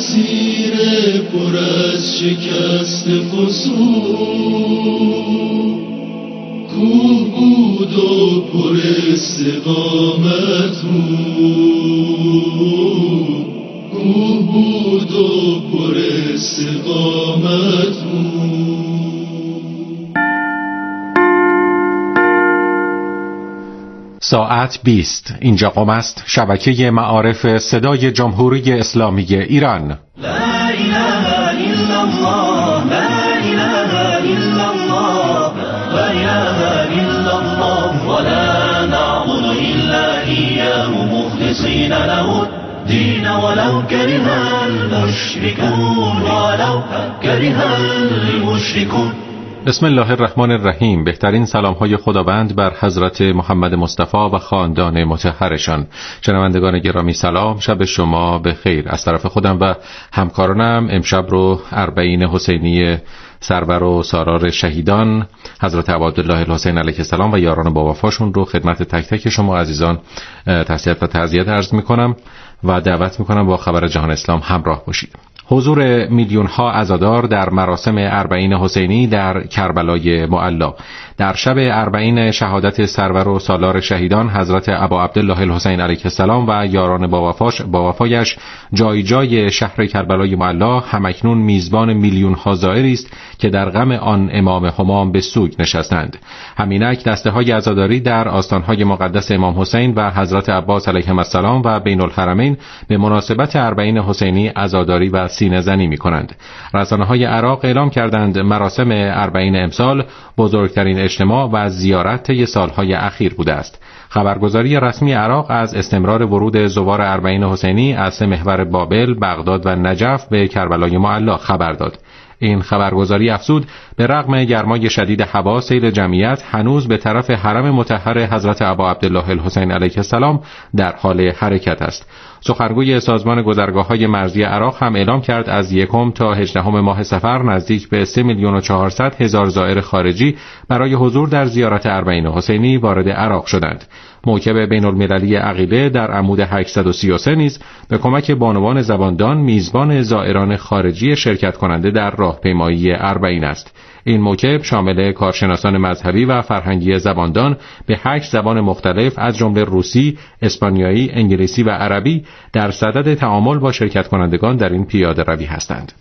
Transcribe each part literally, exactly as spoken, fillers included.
مسیر پر از شکست فسون، کوه بود و پر استقامت بود، کوه بود و پر استقامت بود. ساعت بیست. اینجا قم است، شبکه معارف صدای جمهوری اسلامی ایران. لا اله الا الله، لا اله الا الله، لا اله الا الله، ولا نعبد الا اياه مخلصين له الدين ولو كره المشركون، ولو كره المشركون. بسم الله الرحمن الرحیم. بهترین سلام‌های خداوند بر حضرت محمد مصطفی و خاندان مطهرشان. شنوندگان گرامی سلام، شب شما به خیر. از طرف خودم و همکارانم امشب رو اربعین حسینی سرور و سالار شهیدان حضرت عبدالله الحسین علیه السلام و یاران با وفاشون رو خدمت تک تک شما عزیزان تسلیت و تعزیت عرض می‌کنم و دعوت می‌کنم با خبر جهان اسلام همراه باشید. حضور میلیون ها عزادار در مراسم اربعین حسینی در کربلای معلی. در شب اربعین شهادت سرور و سالار شهیدان حضرت ابا عبدالله الحسین علیه السلام و یاران با وفاش با وفایش جای جای شهر کربلای معلی همکنون میزبان میلیون ها زائری است که در غم آن امام همام به سوگ نشستند. همینک دسته های عزاداری در آستان های مقدس امام حسین و حضرت عباس علیهم السلام و بین الحرمین به مناسبت اربعین حسینی عزاداری و سینه زنی می کنند. رسانه های عراق اعلام کردند مراسم اربعین امسال بزرگترین اجتماع و زیارت طی سالهای اخیر بوده است. خبرگزاری رسمی عراق از استمرار ورود زوار اربعین حسینی از سه محور بابل، بغداد و نجف به کربلای معلی خبر داد. این خبرگزاری افزود به رغم گرمای شدید هوا سیل جمعیت هنوز به طرف حرم مطهر حضرت ابا عبدالله الحسین علیه السلام در حال حرکت است. سخنگوی سازمان گذرگاه‌های مرزی عراق هم اعلام کرد از یکم تا هجدهم ماه صفر نزدیک به سه میلیون و چهارصد هزار زائر خارجی برای حضور در زیارت اربعین حسینی وارد عراق شدند. موکب بین المللی عقیده در عمود هشتصد و سی و سه نیز به کمک بانوان زباندان میزبان زائران خارجی شرکت کننده در راهپیمایی اربعین است. این موکب شامل کارشناسان مذهبی و فرهنگی زباندان به هشت زبان مختلف از جمله روسی، اسپانیایی، انگلیسی و عربی در صدد تعامل با شرکت کنندگان در این پیاده روی هستند.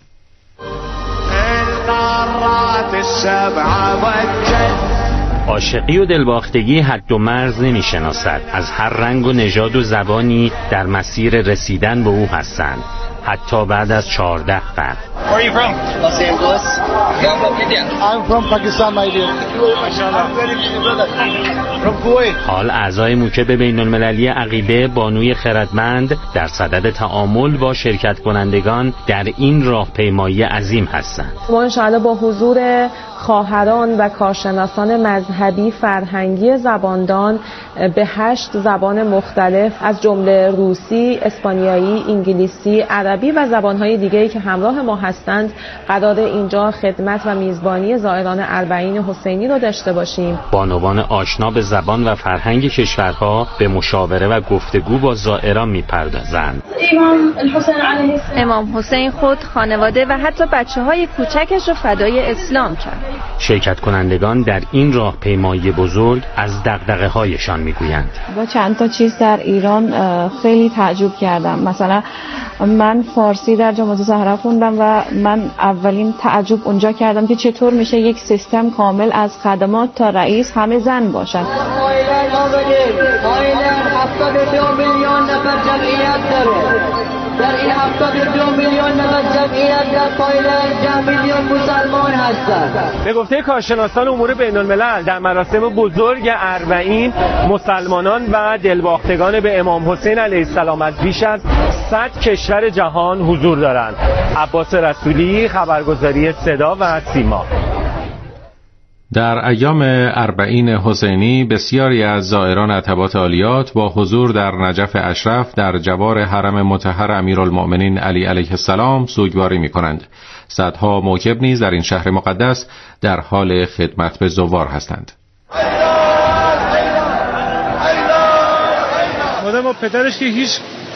عاشقی و دلباختگی حد و مرز نمی شناسد. از هر رنگ و نژاد و زبانی در مسیر رسیدن به او هستند، حتی بعد از چهارده قرن. Where are you from? Los Angeles. I'm from India. I'm from Pakistan, my dear. From Kuwait. حال اعضای موکب بین المللی عقیده بانوی خردمند در صدد تعامل با شرکت کنندگان در این راهپیمایی عظیم هستند. ما انشاءالله با حضور خواهران و کارشناسان مذهبی فرهنگی زباندان به هشت زبان مختلف از جمله روسی، اسپانیایی، انگلیسی، عربی و زبانهای دیگری که همراه ما هستند قرار اینجا خدمت و میزبانی زائران اربعین حسینی رو داشته باشیم. بانوان آشنا به زبان و فرهنگ کشورها به مشاوره و گفتگو با زائران میپردازند. امام الحسین علیه السلام امام حسین خود خانواده و حتی بچه‌های کوچکش رو فدای اسلام کرد. شرکت کنندگان در این راهپیمایی بزرگ از دغدغه‌هایشان میگویند. با چند تا چیز در ایران خیلی تعجب کردم. مثلا من فارسی در جامعه زهرا خوندم و من اولین تعجب اونجا کردم که چطور میشه یک سیستم کامل از خدمات تا رئیس همه زن باشن. هفتاد و دو میلیون نفر جمعیت داره. در این هفتاد و دو میلیون نفر جمعیت در تایلند ده میلیون مسلمان هستند. به گفته کارشناسان امور بین الملل در مراسم بزرگ اربعین مسلمانان و دلباختگان به امام حسین علیه السلام از بیش از صد کشور جهان حضور دارند. عباس رسولی، خبرگزاری صدا و سیما. در ایام اربعین حسینی بسیاری از زائران عتبات عالیات با حضور در نجف اشرف در جوار حرم مطهر امیرالمؤمنین علی علیه السلام سوگواری می کنند. صدها موکب نیز در این شهر مقدس در حال خدمت به زوار هستند. مادر ما پدرش که هیچ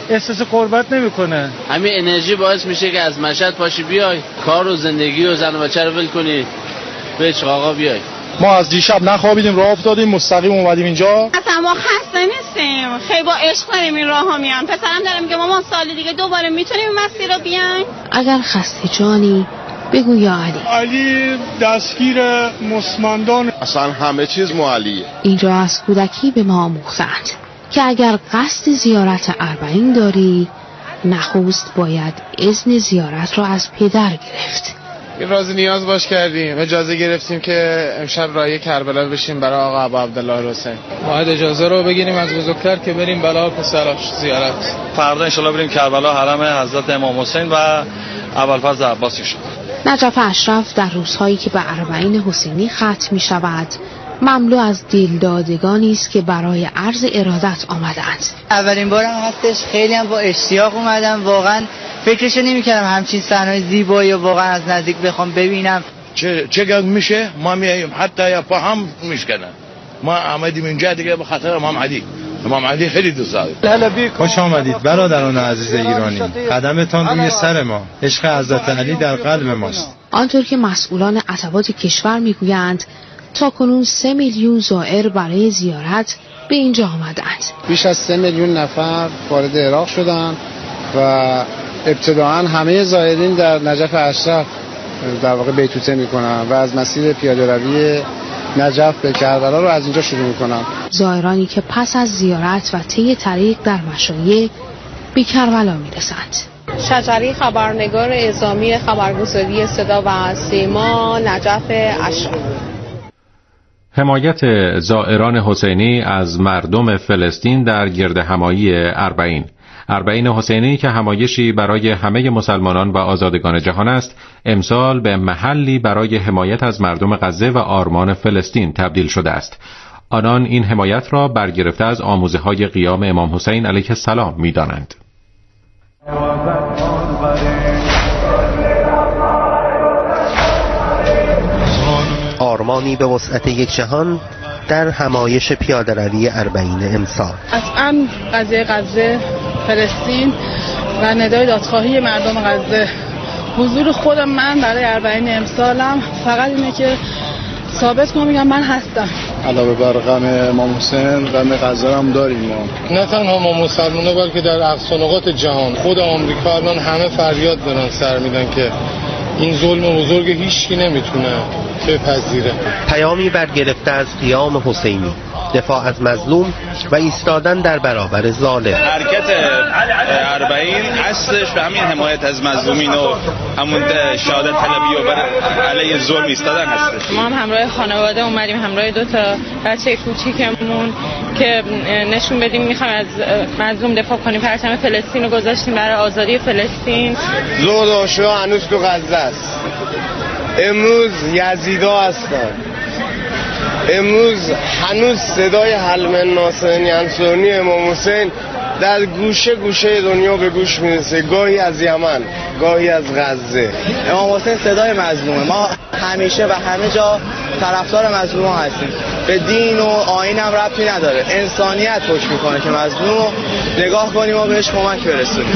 احساس غربت نمیکنه. همین انرژی باعث میشه که از مشهد پاشی بیای کار و زندگی و زن و بچه رو ول کنی به چاقا بیای. ما از دیشب نخوابیدیم راه افتادیم مستقیم اومدیم اینجا. اصلا ما خسته نیستیم، خیلی با عشق داریم این راهو میام. پسرم داره میگه مامان سال دیگه دوباره میتونیم این مسیر رو بیایم. اگر خسته جانی بگو یا علی. علی دستگیر مسمندان. اصلا همه چیز مو علیه. اینجا از کودکی به ما آموختند که اگر قصد زیارت اربعین داری نخست باید اذن زیارت را از پدر گرفت. این راز نیاز باش کردیم، اجازه گرفتیم که امشب راهی کربلا بشیم برای آقا ابو عبدالله حسین. باید اجازه رو بگیریم از بزرگتر که بریم بلا پسراش زیارت. فردا ان شاءالله بریم کربلا حرم حضرت امام حسین و ابوالفضل عباسی شد. نجف اشرف در روزهایی که به اربعین حسینی ختم می شود مملو از دلدادگانی است که برای عرض ارادت آمدند. اولین بارم هستش، خیلی هم با اشتیاق اومدم، واقعا فکرش نمی‌کردم همچین صحنه‌های زیبایی و واقعا از نزدیک بخوام ببینم. چه چه میشه ما میایم حتی یا پا هم میشکنن. ما آمدیم اینجا دیگه به خاطر امام علی. امام علی خیلی دوست داره. خوش آمدید برادران عزیز ایرانی. قدمتان روی سر ما. عشق حضرت علی در قلب ماست. آنطور که مسئولان عتبات کشور میگویند تا کنون سه میلیون زائر برای زیارت به اینجا آمدند. بیش از سه میلیون نفر وارد عراق شدند و ابتداعا همه زائرین در نجف اشرف در واقع بیتوته میکنن و از مسیر پیاده روی نجف به کربلا رو از اینجا شروع میکنن. زائرانی که پس از زیارت و طی طریق در مشایع به کربلا میرسند. شجری خبرنگار اعزامی خبرگزاری صدا و سیما نجف اشرف. حمایت زائران حسینی از مردم فلسطین در گردهمایی اربعین. اربعین حسینی که همایشی برای همه مسلمانان و آزادگان جهان است، امسال به محلی برای حمایت از مردم غزه و آرمان فلسطین تبدیل شده است. آنان این حمایت را برگرفته از آموزه‌های قیام امام حسین علیه السلام می‌دانند. آرمانی به وسعت یک جهان در همایش پیاده‌روی اربعین امسال. اصلا قضیه غزه، فلسطین و ندای دادخواهی مردم غزه، حضور خودم من برای اربعین امسالم فقط اینه که ثابت کنم میگم من هستم. علاوه بر غم امام حسین غم غزه هم داریم ما. نه تنها ما مسلمان‌ها بلکه در اقصا نقاط جهان، خود آمریکا الان همه فریاد دارن سر میدن که این ظلم بزرگ هیچکی نمیتونه بپذیره. پیامی برگرفته از قیام حسینی، دفاع از مظلوم و ایستادن در برابر ظالم. حرکت اربعین اصلش به همین حمایت از مظلومین و همون شهادت طلبی و بر علیه ظلم ایستادن هستش. ما هم همراه خانواده اومدیم، همراه دو تا بچه کوچیکمون که نشون بدیم میخوایم از مظلوم دفاع کنیم. پرچم فلسطین رو گذاشتیم برای آزادی فلسطین. زود و شاه هنوز تو غزه است. امروز یزیدا هستن. امروز هنوز صدای حلم ناصر ینصرنی امام حسین در گوشه گوشه دنیا به گوش میرسه، گاهی از یمن، گاهی از غزه. امام حسین صدای مظلومه. ما همیشه و همه جا طرفدار مظلوم هستیم. به دین و آیین هم ربطی نداره، انسانیت پشت میکنه که مظلوم رو نگاه کنیم و بهش کمک برسونیم.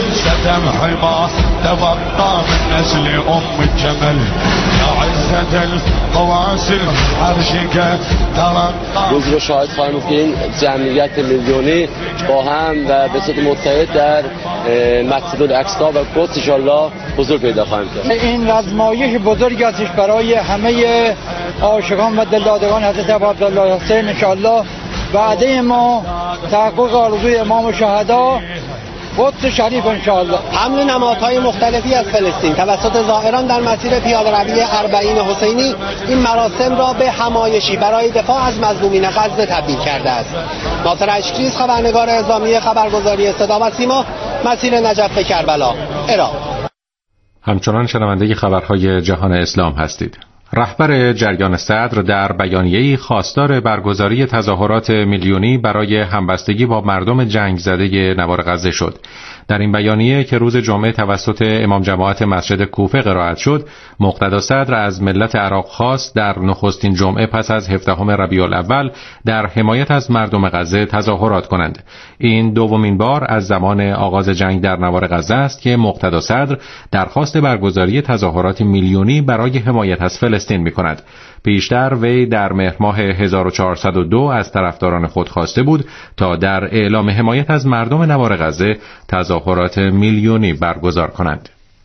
روز رو شاهد خواهیم که این جمعیت میلیونی با هم و به صورت متحد در مسجد الاقصی و قدس ان شاءالله حضور پیدا خواهیم کرد. این رزمایش بزرگی است برای همه عاشقان و دلدادگان حضرت ابو عبدالله حسین. ان شاءالله وعده ما تحقق آرزوی امام شهدا قدس شریف ان شاءالله. حمل نمادهای مختلفی از فلسطین توسط زائران در مسیر پیاده‌روی اربعین حسینی این مراسم را به همایشی برای دفاع از مظلومین غزه تبدیل کرده است. ناصر اشکریز، خبرنگار اعزامی خبرگزاری صدا و سیما، مسیر نجف به کربلا، عراق. همچنان شنونده خبرهای جهان اسلام هستید. رهبر جریان صدر در بیانیه‌ای خواستار برگزاری تظاهرات میلیونی برای همبستگی با مردم جنگ زده نوار غزه شد. در این بیانیه که روز جمعه توسط امام جماعت مسجد کوفه قرائت شد، مقتدا صدر از ملت عراق خواست در نخستین جمعه پس از هفدهم ربیع الاول در حمایت از مردم غزه تظاهرات کنند. این دومین بار از زمان آغاز جنگ در نوار غزه است که مقتدا صدر درخواست برگزاری تظاهرات میلیونی برای حمایت از فلسطین می‌کند. پیشتر وی در مهر ماه هزار و چهارصد و دو از طرفداران خود خواسته بود تا در اعلام حمایت از مردم نوار غزه تظاهرات میلیونی برگزار کنند.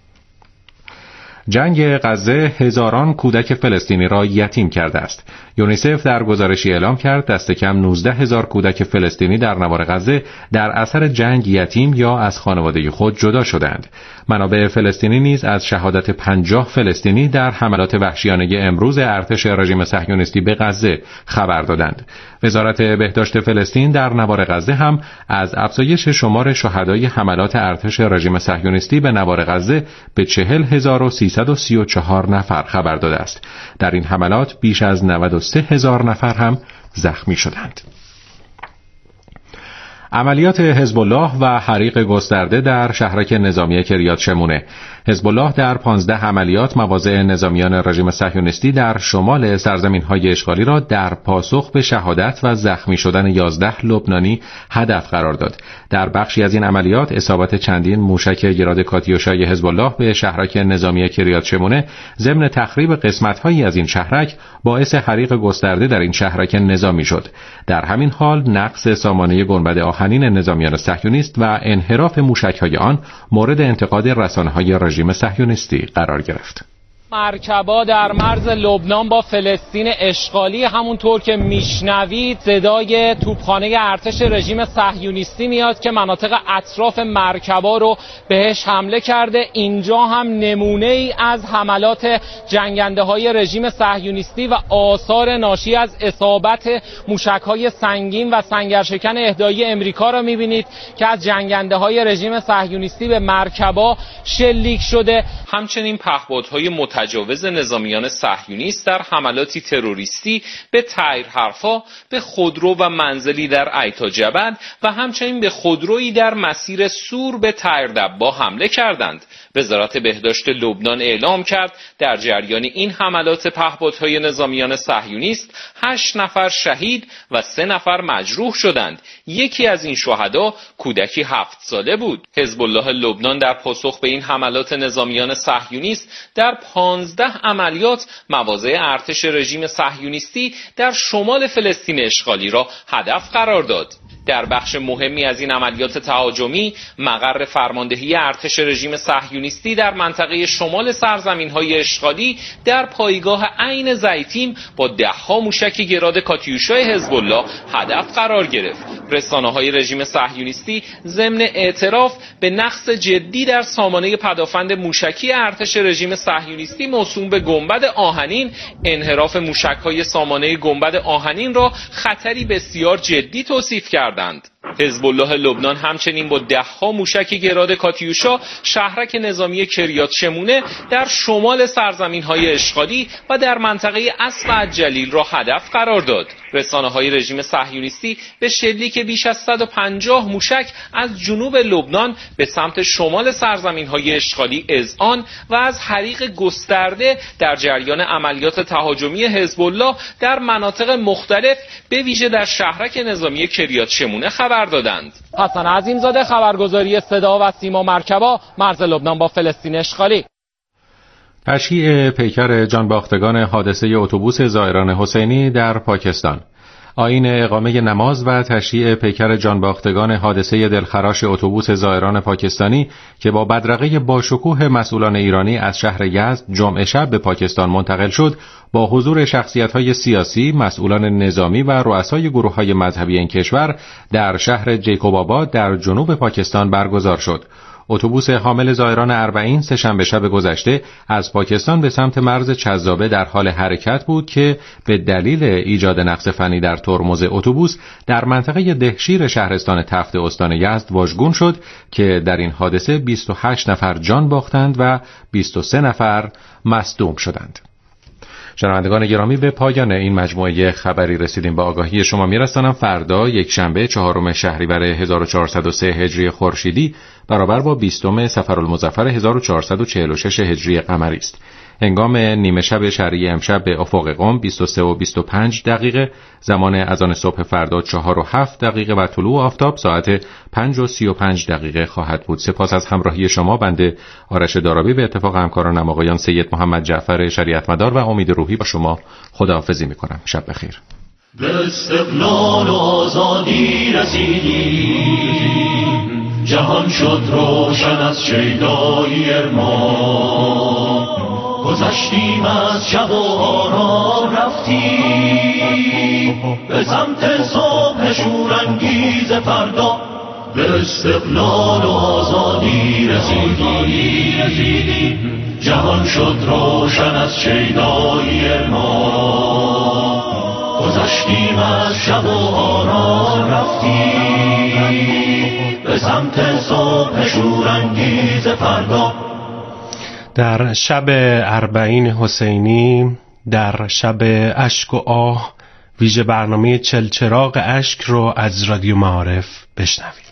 جنگ غزه هزاران کودک فلسطینی را یتیم کرده است. یونیسف در گزارشی اعلام کرد دست کم نوزده هزار کودک فلسطینی در نوار غزه در اثر جنگ یتیم یا از خانواده خود جدا شدند. منابع فلسطینی نیز از شهادت پنجاه فلسطینی در حملات وحشیانه امروز ارتش رژیم صهیونیستی به غزه خبر دادند. وزارت بهداشت فلسطین در نوار غزه هم از افزایش شمار شهدای حملات ارتش رژیم صهیونیستی به نوار غزه به چهل هزار و سیصد و سی و چهار نفر خبر داده است. در این حملات بیش از نود و سه هزار نفر هم زخمی شدند. عملیات حزب الله و حریق گسترده در شهرک نظامی کریات شمونه. حزب الله در پانزده عملیات مواضع نظامیان رژیم صهیونیستی در شمال سرزمین‌های اشغالی را در پاسخ به شهادت و زخمی شدن یازده لبنانی هدف قرار داد. در بخشی از این عملیات اصابت چندین موشک گراد کاتیوشای حزب الله به شهرک نظامی کریات شمونه ضمن تخریب قسمت‌هایی از این شهرک باعث حریق گسترده در این شهرک نظامی شد. در همین حال نقص سامانه گنبد آهنین نظامیان صهیونیست و انحراف موشک‌های آن مورد انتقاد رسانه‌های رژیم صهیونیستی قرار گرفت. مرکبا در مرز لبنان با فلسطین اشغالی، همونطور که میشنوید صدای توپخانه ارتش رژیم صهیونیستی میاد که مناطق اطراف مرکبا رو بهش حمله کرده. اینجا هم نمونه ای از حملات جنگنده های رژیم صهیونیستی و آثار ناشی از اصابت موشک های سنگین و سنگرشکن اهدایی امریکا رو میبینید که از جنگنده های رژیم صهیونیستی به مرکبا شلیک شده. همچنین پهپادهای متجاوز نظامیان صهیونیست در حملاتی تروریستی به طیر حرفا، به خودرو و منزلی در ایتا جبل و همچنین به خودرویی در مسیر سور به طیر دبا حمله کردند. وزارت بهداشت لبنان اعلام کرد در جریان این حملات پهپادهای نظامیان صهیونیست هشت نفر شهید و سه نفر مجروح شدند. یکی از این شهدا کودکی هفت ساله بود. حزب الله لبنان در پاسخ به این حملات نظامیان صهیونیست در پانزده عملیات مواضع ارتش رژیم صهیونیستی در شمال فلسطین اشغالی را هدف قرار داد. در بخش مهمی از این عملیات تهاجمی مقر فرماندهی ارتش رژیم صهیونیستی در منطقه شمال سرزمین‌های اشغالی در پایگاه عین زیتیم با ده‌ها موشک گراد کاتیوشای حزب الله هدف قرار گرفت. رسانه‌های رژیم صهیونیستی ضمن اعتراف به نقص جدی در سامانه پدافند موشکی ارتش رژیم صهیونیستی موسوم به گنبد آهنین، انحراف موشک‌های سامانه گنبد آهنین را خطری بسیار جدی توصیف کرد. حزب الله لبنان همچنین با ده‌ها موشک گراد کاتیوشا شهرک نظامی کریات شمونه در شمال سرزمین‌های اشغالی و در منطقه اسفع جلیل را هدف قرار داد. رسانه‌های رژیم صهیونیستی به شلیک بیش از صد و پنجاه موشک از جنوب لبنان به سمت شمال سرزمین‌های اشغالی اذعان و از حریق گسترده در جریان عملیات تهاجمی حزب الله در مناطق مختلف به ویژه در شهرک نظامی کریات شمونه خبر دادند. حسن عظیمزاده، خبرگزاری صدا و سیما مرکبا، مرز لبنان با فلسطین اشغالی. تشییع پیکر جانباختگان حادثه اتوبوس زائران حسینی در پاکستان. آیین اقامه نماز و تشییع پیکر جانباختگان حادثه دلخراش اتوبوس زائران پاکستانی که با بدرقه باشکوه مسئولان ایرانی از شهر یزد جمعه شب به پاکستان منتقل شد، با حضور شخصیت‌های سیاسی، مسئولان نظامی و رؤسای گروه‌های مذهبی این کشور در شهر جیکوب آباد در جنوب پاکستان برگزار شد. اتوبوس حامل زائران اربعین سه‌شنبه شب گذشته از پاکستان به سمت مرز چذابه در حال حرکت بود که به دلیل ایجاد نقص فنی در ترمز اتوبوس در منطقه دهشیر شهرستان تفت استان یزد واژگون شد که در این حادثه بیست و هشت نفر جان باختند و بیست و سه نفر مصدوم شدند. شنوندگان گرامی، به پایان این مجموعه خبری رسیدیم. با آگاهی شما میرسانم فردا یک شنبه چهارم شهریور هزار و چهارصد و سه هجری خورشیدی برابر با بیستم صفرالمظفر هزار و چهارصد و چهل و شش هجری قمری است. هنگام نیمه شب شهری امشب به افق قم بیست و سه و بیست و پنج دقیقه، زمان اذان صبح فردا چهار و هفت دقیقه و طلوع آفتاب ساعت پنج و سی و پنج دقیقه خواهد بود. سپاس از همراهی شما. بنده آرش دارابی به اتفاق همکارانم آقایان سید محمد جعفر شریعتمدار و امید روحی با شما خداحافظی میکنم. شب بخیر. به استقلال و آزادی رسیدیم، جهان شد روشن از شیدایی ارمان، گذشتیم از شب و آرام رفتیم به سمت صبح شورانگیز فردا. به استقلال و آزادی رسیدیم، جهان شد روشن از شیدایی ارمان، گذشتیم از شب و آرام رفتیم به سمت صبح شورانگیز فردا. در شب اربعین حسینی، در شب اشک و آه، ویژه برنامه چلچراغ اشک رو از رادیو معارف بشنوید.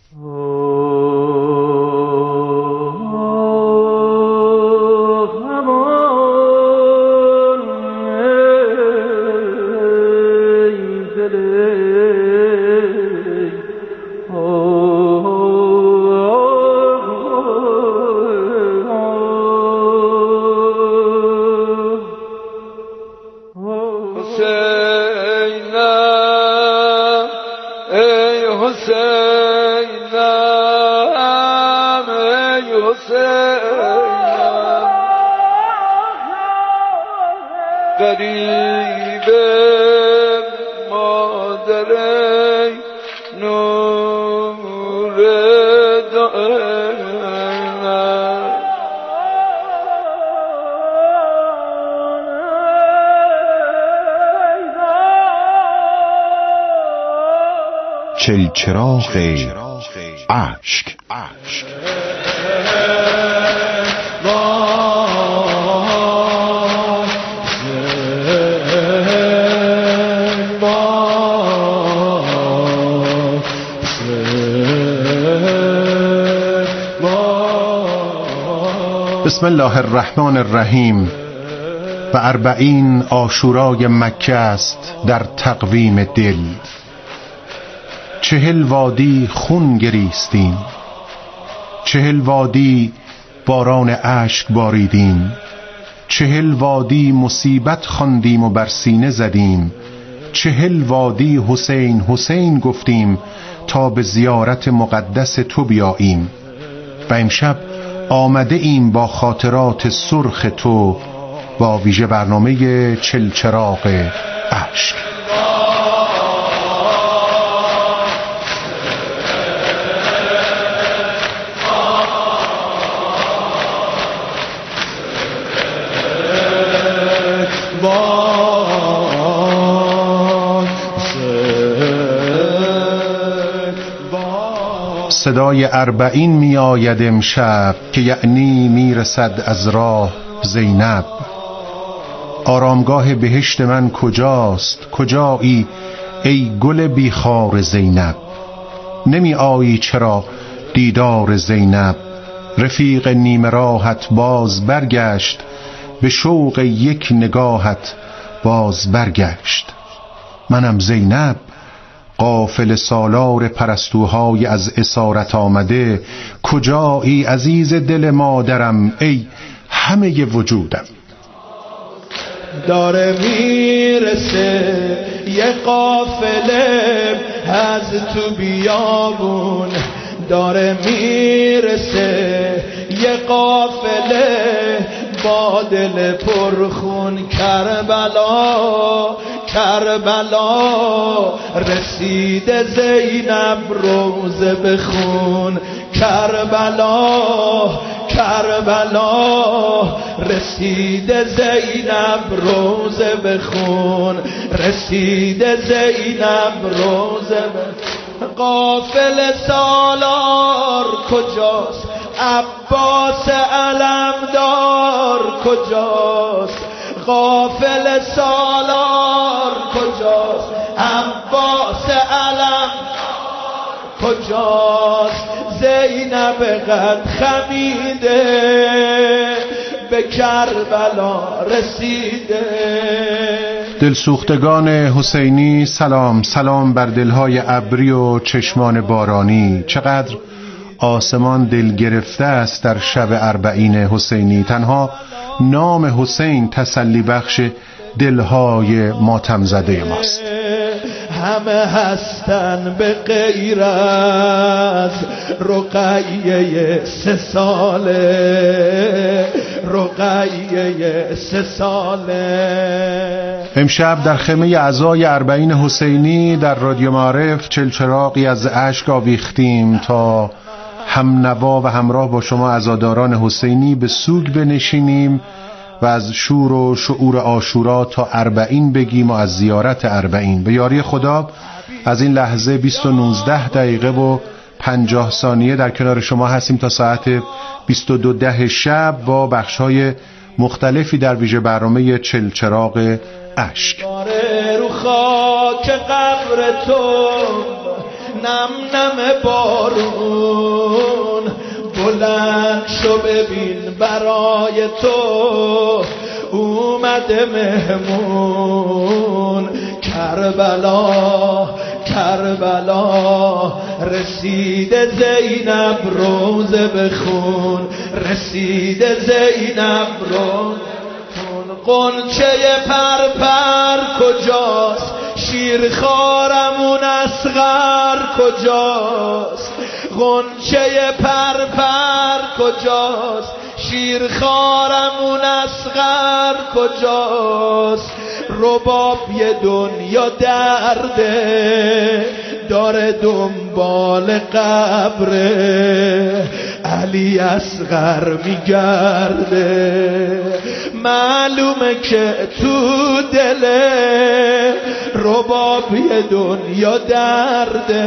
چلچراغ اشک. بسم الله الرحمن الرحیم. و اربعین عاشورای مکه است در تقویم دل، چهل وادی خون گریستیم، چهل وادی باران اشک باریدیم، چهل وادی مصیبت خواندیم و بر سینه زدیم، چهل وادی حسین حسین گفتیم تا به زیارت مقدس تو بیاییم. و امشب آمده ایم با خاطرات سرخ تو، با ویژه برنامه چلچراغ اشک. صدای اربعین می آید امشب که یعنی می رسد از راه زینب. آرامگاه بهشت من کجاست؟ کجایی ای گل بیخار زینب؟ نمی آیی چرا دیدار زینب؟ رفیق نیمه راحت باز برگشت، به شوق یک نگاهت باز برگشت. منم زینب، قافل سالار پرستوهای از اسارت آمده. کجایی عزیز دل مادرم ای همه وجودم؟ داره میرسه یه قافله از تو بیابون، داره میرسه یه قافله با دل پرخون. کربلا کربلا رسیده زینب روزه بخون. کربلا کربلا رسیده زینب روزه بخون. رسیده زینب روزه بخون. قافل سالار کجاست؟ عباس علمدار کجاست؟ غافل سالار کجاست عباس علم کجاست زینب قد خمیده به کربلا رسیده. دلسوختگان حسینی سلام، سلام بر دلهای ابری و چشمان بارانی. چقدر آسمان دل گرفته است در شب اربعین حسینی. تنها نام حسین تسلی بخش دلهای ماتم زده ماست. همه هستن به غیر از رقیه سه ساله، رقیه سه ساله. امشب در خیمه اعضای اربعین حسینی در رادیو معارف چلچراغی از اشک آویختیم تا هم نوا و همراه با شما عزاداران حسینی به سوگ بنشینیم و از شور و شعور عاشورا تا اربعین بگیم و از زیارت اربعین. به یاری خدا از این لحظه بیست و نوزده دقیقه و پنجاه ثانیه در کنار شما هستیم تا ساعت بیست و دو ده شب با بخش‌های مختلفی در ویژه برنامه چلچراغ اشک. رو خاک قبر تو نم نم بارون بلند شو ببین برای تو اومده مهمون. کربلا کربلا رسیده زینب روزه بخون، رسیده زینب روزه بخون. قنچه پرپر کجاست شیرخوارمون اصغر کجاست؟ غنچه پرپر کجاست شیرخوارمون اصغر کجاست؟ رباب یه دنیا درده داره دنبال قبره، علی اصغر میگرده. معلومه که تو دله رباب یه دنیا درده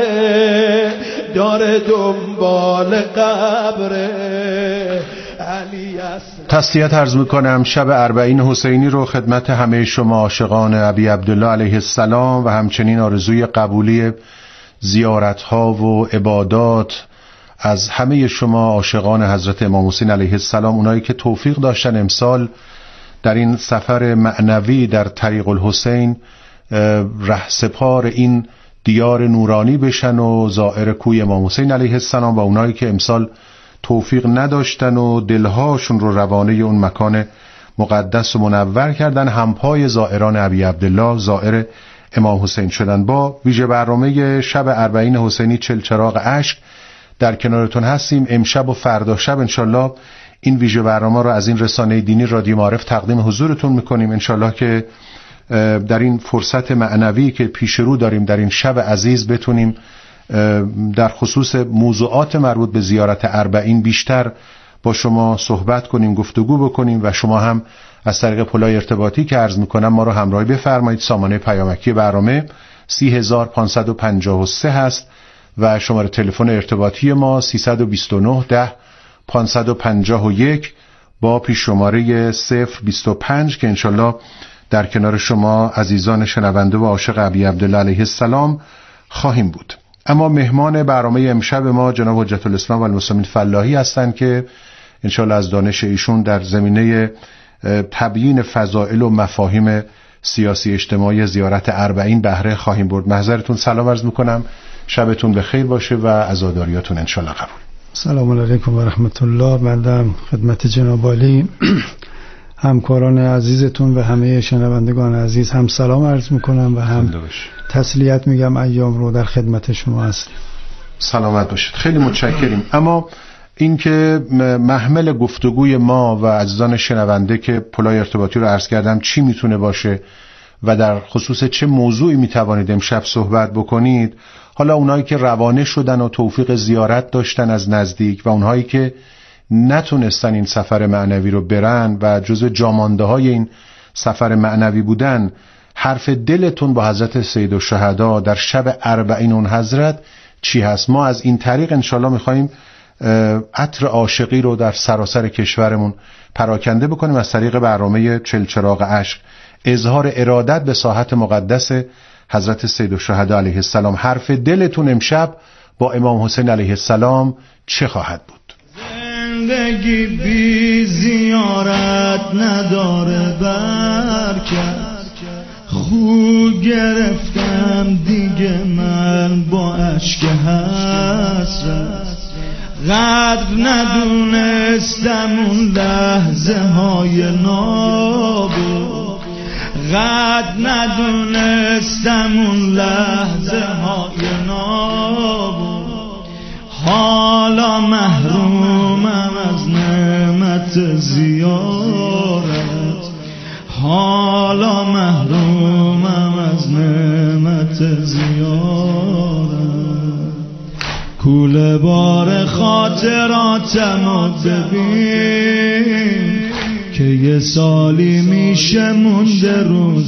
داره دنبال قبره، علی اصغر. تسلیت عرض میکنم شب اربعین حسینی رو خدمت همه شما عاشقان ابی عبدالله علیه السلام و همچنین آرزوی قبولی زیارت‌ها و عبادات از همه شما عاشقان حضرت امام حسین علیه السلام، اونایی که توفیق داشتن امسال در این سفر معنوی در طریق الحسین رهسپار این دیار نورانی بشن و زائر کوی امام حسین علیه السلام، و اونایی که امسال توفیق نداشتن و دلهاشون رو روانه اون مکان مقدس و منور کردن، همپای زائران ابی عبدالله زائر امام حسین شدن. با ویژه برنامه شب اربعین حسینی چلچراغ اشک در کنارتون هستیم. امشب و فردا شب انشالله این ویژه برنامه رو از این رسانه دینی رادیو معارف تقدیم حضورتون میکنیم. انشالله که در این فرصت معنوی که پیش رو داریم در این شب عزیز بتونیم در خصوص موضوعات مربوط به زیارت اربعین بیشتر با شما صحبت کنیم، گفتگو بکنیم و شما هم از طریق پلای ارتباطی که عرض میکنم ما رو همراهی بفرمایید. سامانه پیامکی برنامه سی هزار و پانصد و پنجاه و سه هست و شماره تلفن ارتباطی ما سیصد و بیست و نه ده پانصد و پنجاه و یک با پیش شماره صفر بیست و پنج که انشالله در کنار شما عزیزان شنونده و عاشق ابی عبدالله علیه السلام خواهیم بود. اما مهمان برنامه امشب ما جناب حجت الاسلام و المسلمین فلاحی هستند که انشالله از دانش ایشون در زمینه تبیین فضائل و مفاهیم سیاسی اجتماعی زیارت اربعین بهره خواهیم برد. محضرتون سلام عرض میکنم، شبتون بخیر باشه و عزاداریاتون انشالله قبول. سلام علیکم و رحمت الله. بنده خدمت جناب عالی همکاران عزیزتون و همه شنوندگان عزیز هم سلام عرض میکنم و هم تسلیت میگم ایام رو در خدمت شما هستیم. سلامت باشید، خیلی متشکریم. اما اینکه محمل گفتگوی ما و عزیزان شنونده که پلای ارتباطی رو عرض کردم چی میتونه باشه و در خصوص چه موضوعی میتوانید امشب صحبت بکنید، حالا اونایی که روانه شدن و توفیق زیارت داشتن از نزدیک و اونهایی که نتونستن این سفر معنوی رو برن و جزو جامانده های این سفر معنوی بودن، حرف دلتون با حضرت سید الشهدا در شب اربعین اون حضرت چی هست؟ ما از این طریق انشالله میخواییم عطر عاشقی رو در سراسر کشورمون پراکنده بکنیم از طریق برنامه چلچراغ اشک، اظهار ارادت به ساحت مقدس حضرت سیدالشهدا علیه السلام. حرف دلتون امشب با امام حسین علیه السلام چه خواهد بود؟ زندگی بی زیارت نداره برکت، خو گرفتم دیگه من با اشک حسرت، قدر ندونستم اون لحظه های نابود، قدر ندونستم اون لحظه های نابود، حالا محرومم از نعمت زیارت، حالا محرومم از نعمت زیارت، کوله بار خاطراتم ببین که یه سالی میشه مونده رو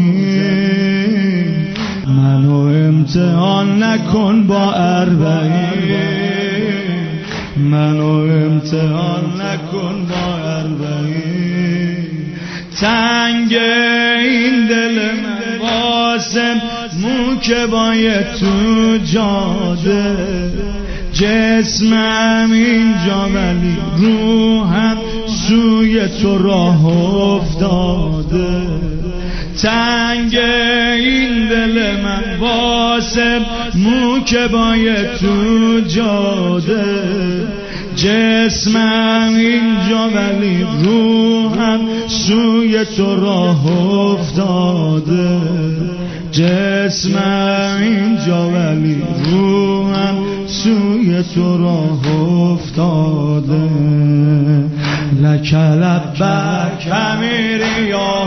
زمین، منو امتحان نکن با اربعین، منو امتحان نکن با اربعین، تنگ این دل من واسه مو که باید تو جاده، جسمم اینجا ولی روحم سوی تو راه افتاده، تنگ این دل من واسه مو که باید تو جاده، جسمم اینجا ولی روحم سوی تو راه افتاده، جسمم اینجا ولی روحم سوی تو راه افتاده، لک لبک امیری یا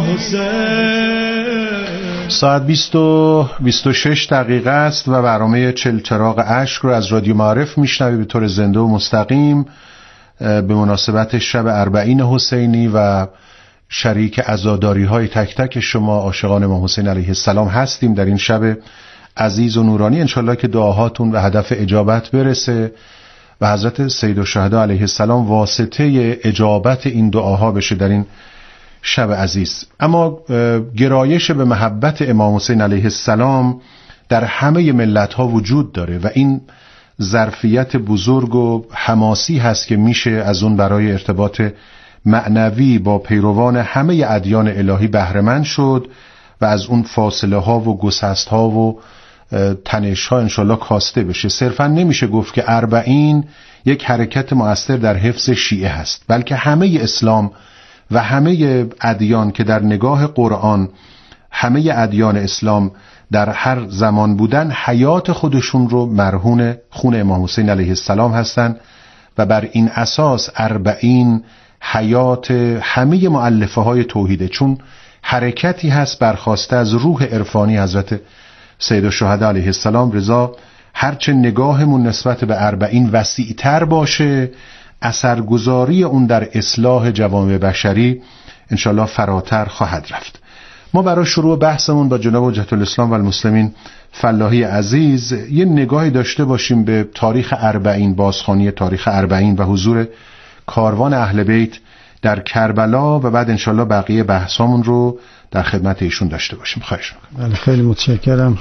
حسین. ساعت بیست و بیست و شش دقیقه است و برنامه چلچراغ اشک رو از رادیو معارف میشنوی به طور زنده و مستقیم به مناسبت شب اربعین حسینی و شریک عزاداری های تک تک شما عاشقان امام حسین علیه السلام هستیم در این شب عزیز و نورانی. انشالله که دعاهاتون به هدف اجابت برسه و حضرت سیدالشهدا علیه السلام واسطه اجابت این دعاها بشه در این شب عزیز. اما گرایش به محبت امام حسین علیه السلام در همه ملت ها وجود داره و این ظرفیت بزرگ و حماسی هست که میشه از اون برای ارتباط معنوی با پیروان همه ادیان الهی بهره‌مند شد و از اون فاصله ها و گسست ها و تنش ها انشالله کاسته بشه. صرفا نمیشه گفت که اربعین یک حرکت مؤثر در حفظ شیعه هست، بلکه همه اسلام و همه ادیان که در نگاه قرآن همه ادیان اسلام در هر زمان بودن حیات خودشون رو مرهون خون امام حسین علیه السلام هستن و بر این اساس اربعین حیات همه مؤلفه های توحیده، چون حرکتی هست برخواسته از روح عرفانی حضرت سیدالشهدا علیه السلام. رضا هرچه نگاهمون نسبت به اربعین وسیع‌تر باشه، اثرگذاری اون در اصلاح جوامع بشری انشالله فراتر خواهد رفت. ما برای شروع بحثمون با جناب حجت الاسلام و المسلمین فلاحی عزیز یه نگاهی داشته باشیم به تاریخ اربعین، بازخوانی تاریخ اربعین و حضور کاروان اهل بیت در کربلا و بعد انشالله بقیه بحثامون رو در خدمت ایشون داشته باشیم. خواهش میکنم. بله خیلی متشکرم.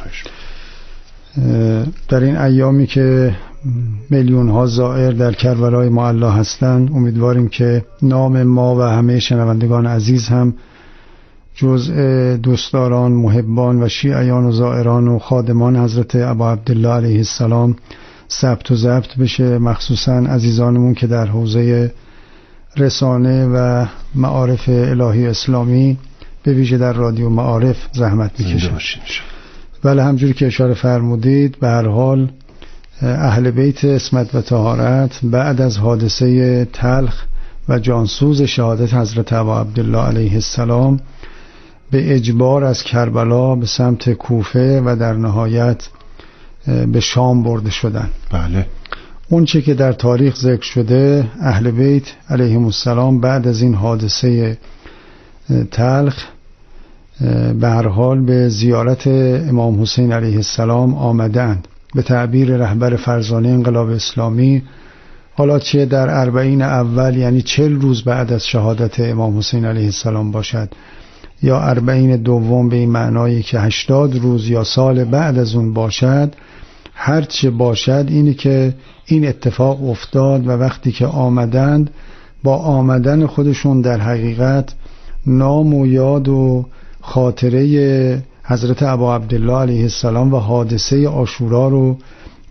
در این ایامی که میلیون ها زائر در کربلای معلا هستند، امیدواریم که نام ما و همه شنوندگان عزیز هم جزء دوستداران، محبان و شیعیان و زائران و خادمان حضرت ابا عبدالله علیه السلام ثبت و ضبط بشه، مخصوصا عزیزانمون که در حوزه رسانه و معارف الهی اسلامی به ویژه در رادیو معارف زحمت میکشن. بله همجوری که اشاره فرمودید، به هر حال اهل بیت عصمت و طهارت بعد از حادثه تلخ و جانسوز شهادت حضرت ابا عبدالله علیه السلام به اجبار از کربلا به سمت کوفه و در نهایت به شام برده شدن. بله. اون چه که در تاریخ ذکر شده، اهل بیت علیهم السلام بعد از این حادثه تلخ به هر حال به زیارت امام حسین علیه السلام آمدند. به تعبیر رهبر فرزانه انقلاب اسلامی حالا چه در اربعین اول یعنی چهل روز بعد از شهادت امام حسین علیه السلام باشد، یا اربعین دوم به این معنایی که هشتاد روز یا سال بعد از اون باشد، هر چه باشد اینه که این اتفاق افتاد و وقتی که آمدند با آمدن خودشون در حقیقت نام و یاد و خاطره حضرت ابا عبدالله علیه السلام و حادثه عاشورا رو